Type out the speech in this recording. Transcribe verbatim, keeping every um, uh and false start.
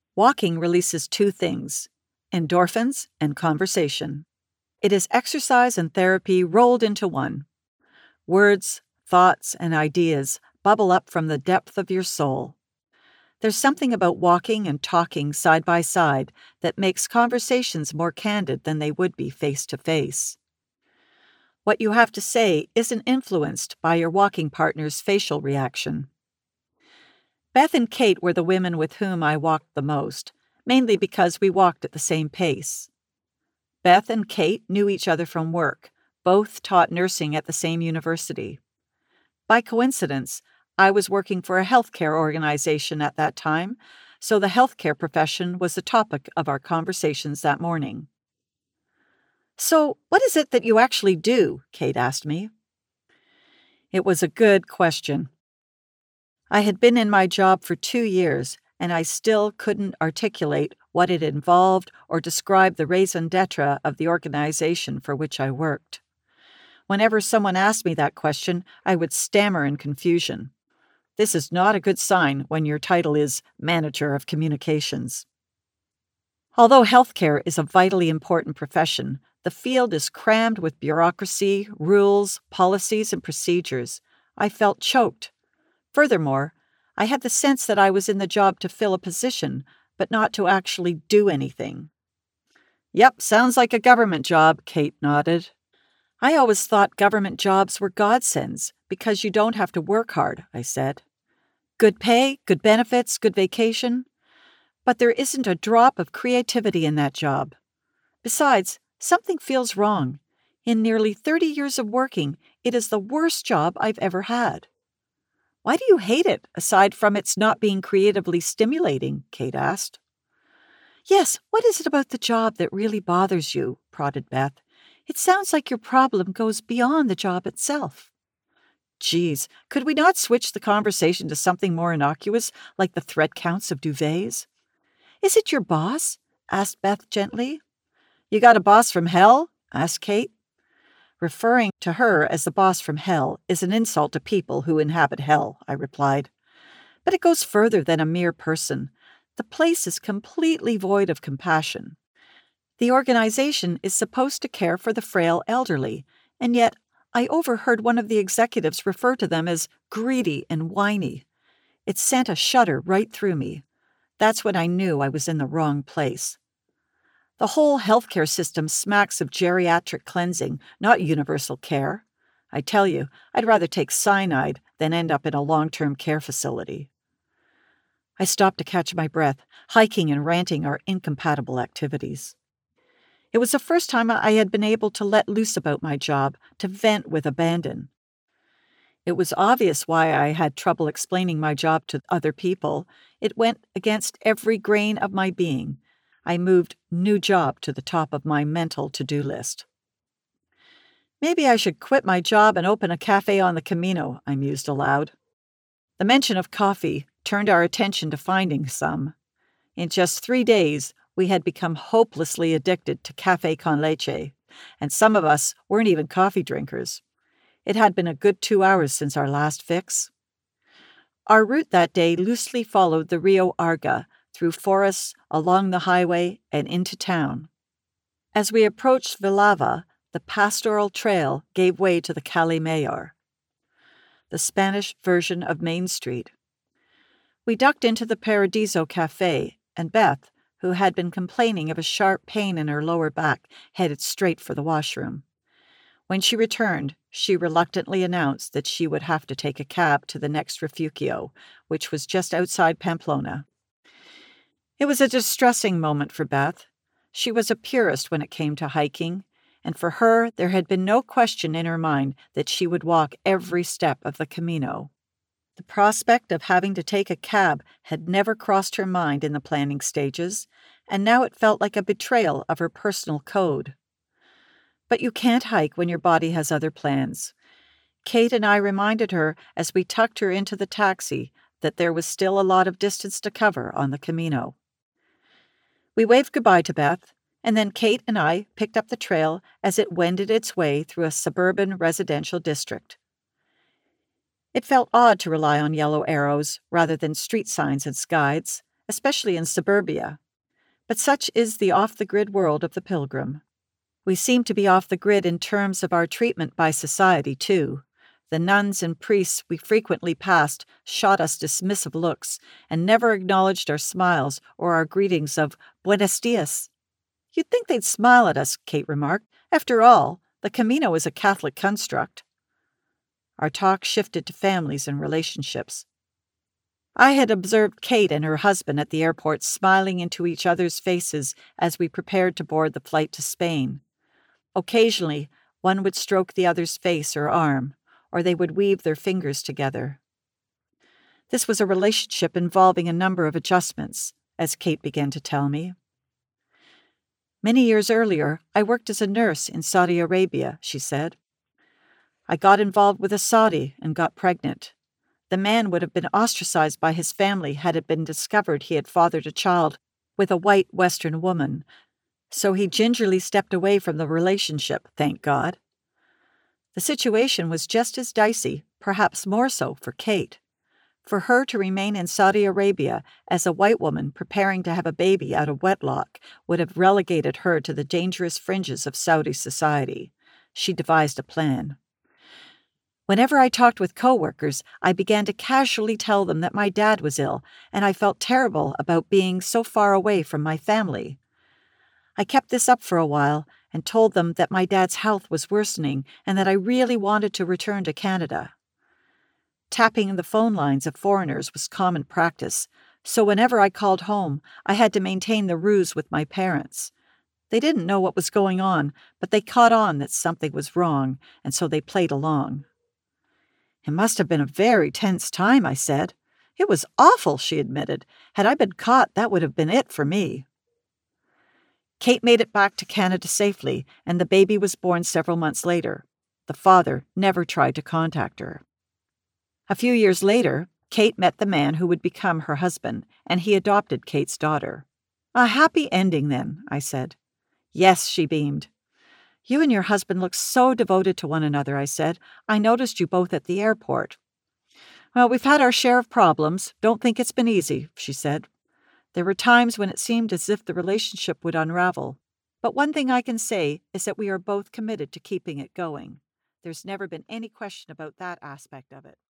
Walking releases two things: endorphins and conversation. It is exercise and therapy rolled into one. Words, thoughts, and ideas bubble up from the depth of your soul. There's something about walking and talking side by side that makes conversations more candid than they would be face to face. What you have to say isn't influenced by your walking partner's facial reaction. Beth and Kate were the women with whom I walked the most, mainly because we walked at the same pace. Beth and Kate knew each other from work, both taught nursing at the same university. By coincidence, I was working for a healthcare organization at that time, so the healthcare profession was the topic of our conversations that morning. "So, what is it that you actually do?" Kate asked me. It was a good question. I had been in my job for two years, and I still couldn't articulate what it involved or describe the raison d'etre of the organization for which I worked. Whenever someone asked me that question, I would stammer in confusion. This is not a good sign when your title is Manager of Communications. Although healthcare is a vitally important profession, the field is crammed with bureaucracy, rules, policies, and procedures. I felt choked. Furthermore, I had the sense that I was in the job to fill a position, but not to actually do anything. "Yep, sounds like a government job," Kate nodded. "I always thought government jobs were godsends because you don't have to work hard," I said. "Good pay, good benefits, good vacation. But there isn't a drop of creativity in that job. Besides, something feels wrong. In nearly thirty years of working, it is the worst job I've ever had." "Why do you hate it, aside from its not being creatively stimulating?" Kate asked. "Yes, what is it about the job that really bothers you?" prodded Beth. "It sounds like your problem goes beyond the job itself." Geez, could we not switch the conversation to something more innocuous, like the thread counts of duvets? "Is it your boss?" asked Beth gently. "You got a boss from hell?" asked Kate. "Referring to her as the boss from hell is an insult to people who inhabit hell," I replied. "But it goes further than a mere person. The place is completely void of compassion. The organization is supposed to care for the frail elderly, and yet I overheard one of the executives refer to them as greedy and whiny. It sent a shudder right through me. That's when I knew I was in the wrong place. The whole healthcare system smacks of geriatric cleansing, not universal care. I tell you, I'd rather take cyanide than end up in a long-term care facility." I stopped to catch my breath. Hiking and ranting are incompatible activities. It was the first time I had been able to let loose about my job, to vent with abandon. It was obvious why I had trouble explaining my job to other people. It went against every grain of my being. I moved new job to the top of my mental to-do list. "Maybe I should quit my job and open a cafe on the Camino," I mused aloud. The mention of coffee turned our attention to finding some. In just three days, we had become hopelessly addicted to café con leche, and some of us weren't even coffee drinkers. It had been a good two hours since our last fix. Our route that day loosely followed the Rio Arga, through forests, along the highway, and into town. As we approached Villava, the pastoral trail gave way to the Calle Mayor, the Spanish version of Main Street. We ducked into the Paradiso Cafe, and Beth, who had been complaining of a sharp pain in her lower back, headed straight for the washroom. When she returned, she reluctantly announced that she would have to take a cab to the next refugio, which was just outside Pamplona. It was a distressing moment for Beth. She was a purist when it came to hiking, and for her there had been no question in her mind that she would walk every step of the Camino. The prospect of having to take a cab had never crossed her mind in the planning stages, and now it felt like a betrayal of her personal code. But you can't hike when your body has other plans. Kate and I reminded her as we tucked her into the taxi that there was still a lot of distance to cover on the Camino. We waved goodbye to Beth, and then Kate and I picked up the trail as it wended its way through a suburban residential district. It felt odd to rely on yellow arrows rather than street signs as guides, especially in suburbia. But such is the off-the-grid world of the pilgrim. We seem to be off the grid in terms of our treatment by society, too. The nuns and priests we frequently passed shot us dismissive looks and never acknowledged our smiles or our greetings of Buenos dias. You'd think they'd smile at us, Kate remarked. After all, the Camino is a Catholic construct. Our talk shifted to families and relationships. I had observed Kate and her husband at the airport smiling into each other's faces as we prepared to board the flight to Spain. Occasionally, one would stroke the other's face or arm, or they would weave their fingers together. This was a relationship involving a number of adjustments, as Kate began to tell me. Many years earlier, I worked as a nurse in Saudi Arabia, she said. I got involved with a Saudi and got pregnant. The man would have been ostracized by his family had it been discovered he had fathered a child with a white Western woman, so he gingerly stepped away from the relationship, thank God. The situation was just as dicey, perhaps more so, for Kate. For her to remain in Saudi Arabia as a white woman preparing to have a baby out of wedlock would have relegated her to the dangerous fringes of Saudi society. She devised a plan. Whenever I talked with coworkers, I began to casually tell them that my dad was ill, and I felt terrible about being so far away from my family. I kept this up for a while and told them that my dad's health was worsening and that I really wanted to return to Canada. Tapping the phone lines of foreigners was common practice, so whenever I called home, I had to maintain the ruse with my parents. They didn't know what was going on, but they caught on that something was wrong, and so they played along. It must have been a very tense time, I said. It was awful, she admitted. Had I been caught, that would have been it for me. Kate made it back to Canada safely, and the baby was born several months later. The father never tried to contact her. A few years later, Kate met the man who would become her husband, and he adopted Kate's daughter. A happy ending, then, I said. Yes, she beamed. You and your husband look so devoted to one another, I said. I noticed you both at the airport. Well, we've had our share of problems. Don't think it's been easy, she said. There were times when it seemed as if the relationship would unravel. But one thing I can say is that we are both committed to keeping it going. There's never been any question about that aspect of it.